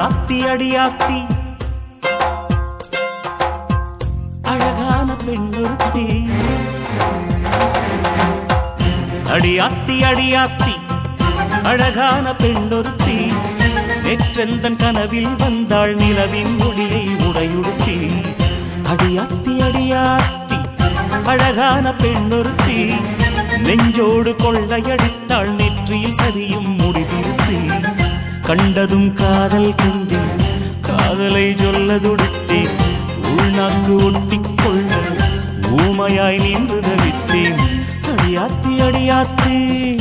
அடியாத்தி அடியாத்தி அழகான பெண்ணொருத்தி. அடியாத்தி அடியாத்தி அழகான பெண்ணொருத்தி. நேற்றெந்தன் கனவில் வந்தாள் நிலவின் ஒளியை உடையுடுத்தி. அடியாத்தி அடியாத்தி அழகான பெண்ணொருத்தி. நெஞ்சோடு கொள்ளையடித்தாள் நெற்றியில் சதியும் முடிதிருத்தி. கண்டதும் காதல் கொண்டேன் காதலை சொல்ல துடித்தேன். உள்நாக்கு ஒட்டிக்கொள்ள ஊமையாய் நின்று தவித்தேன். அடியாத்தி அடியாத்தி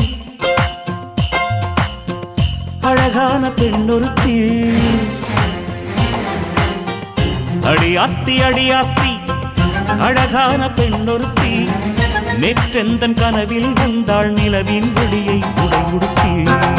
அழகான பெண்ணொருத்தி. அடியாத்தி அடியாத்தி அழகான பெண்ணொருத்தி. நேற்றெந்தன் கனவில் வந்தாள் நிலவின் ஒளியை உடையுடுத்தி.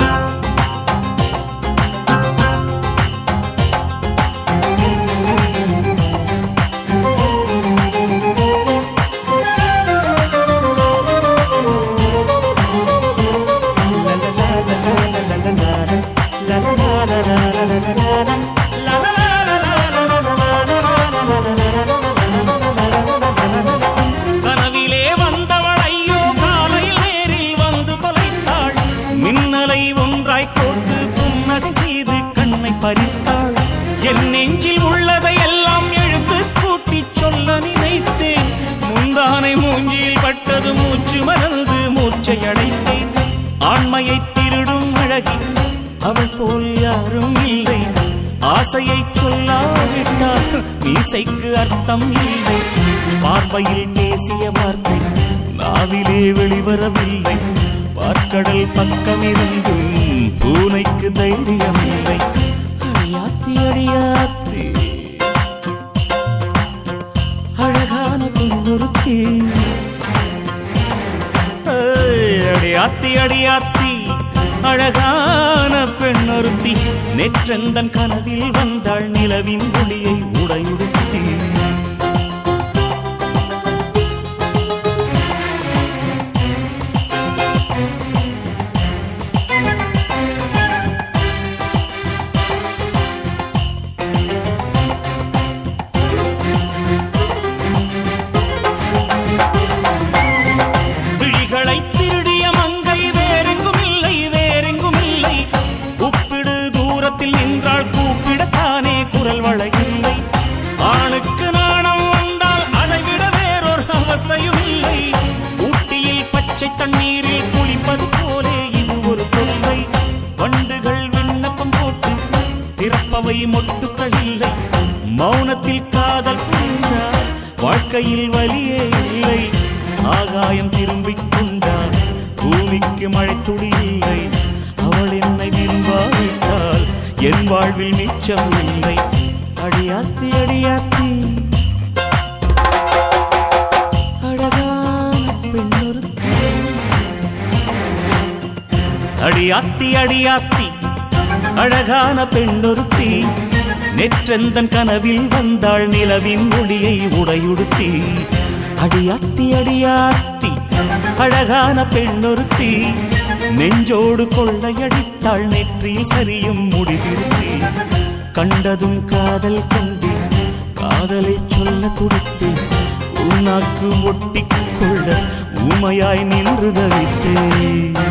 கனவிலே வந்தவள் ஐயோ காலையில் நேரில் வந்து தொலைத்தாள். மின்னலை ஒன்றாய் கோர்த்து புன்னகை செய்து கண்ணை பறித்தாள். என் நெஞ்சில் உள்ளதை எல்லாம் எழுத்து கூட்டி சொல்ல நினைத்தேன். முந்தானை மூஞ்சியில் பட்டது மூச்சு மறந்து மூச்சை அடைத்தேன். ஆண்மையை திருடும் அழகி அவள் போல் யாரும் இல்லை. ஆசையை சொல்லாவிட்டால் மீசைக்கு அர்த்தம் இல்லை. பார்வையில் பேசிய வார்த்தை நாவிலே வெளிவரவில்லை. பார்க்கடல் பக்கம் இருந்தும் பூனைக்கு தைரியம் இல்லை. அடியாத்தி அடியாத்தி அழகான பெண்ணொருத்தி. அடியாத்தி அடியாத்தி அழகான பெண்ணொருத்தி. நேற்றெந்தன் கனவில் வந்தாள் நிலவின் ஒளியை உடையுடுத்தி. விழிகளை திருடிய மங்கை வேறெங்கும் இல்லை வேறெங்கும் இல்லை. உப்பிடு தூரத்தில் நின்றாள் கூப்பிடத்தானே குரல் வளையில்லை. ஆணுக்கு நாணம் வந்தால் அதைவிட வேறொரு அவஸ்தையும் இல்லை. ஊட்டியில் பச்சை தண்ணீரில் குளிப்பது போலே இது ஒரு தொல்லை. வண்டுகள் விண்ணப்பம் போட்டு திறப்பவை மொட்டுக்கள் இல்லை. மௌனத்தில் காதல் புரிந்தால் வாழ்க்கையில் வலியே இல்லை. ஆகாயம் திரும்பிக் கொண்டால் பூமிக்கு மழை துளி இல்லை. அவள் என்னை விரும்பாவிட்டால் என் வாழ்வில் மிச்சம் இல்லை. அடியாத்தி அடியாத்தி அழகான பெண்ணொருத்தி. அடியாத்தி அடியாத்தி அழகான பெண்ணொருத்தி. நேற்றெந்தன் கனவில் வந்தாள் நிலவின் ஒளியை உடையுடுத்தி. அடியாத்தி அடியாத்தி அழகான பெண்ணொருத்தி. நெஞ்சோடு கொள்ளையடித்தாள் நெற்றியில் சரியும் முடிதிருத்தி. கண்டதும் காதல் கொண்டேன் காதலை சொல்ல துடித்தேன். உன்னாக்கு ஒட்டிக்கொள்ள ஊமையாய் நின்று தவித்தேன்.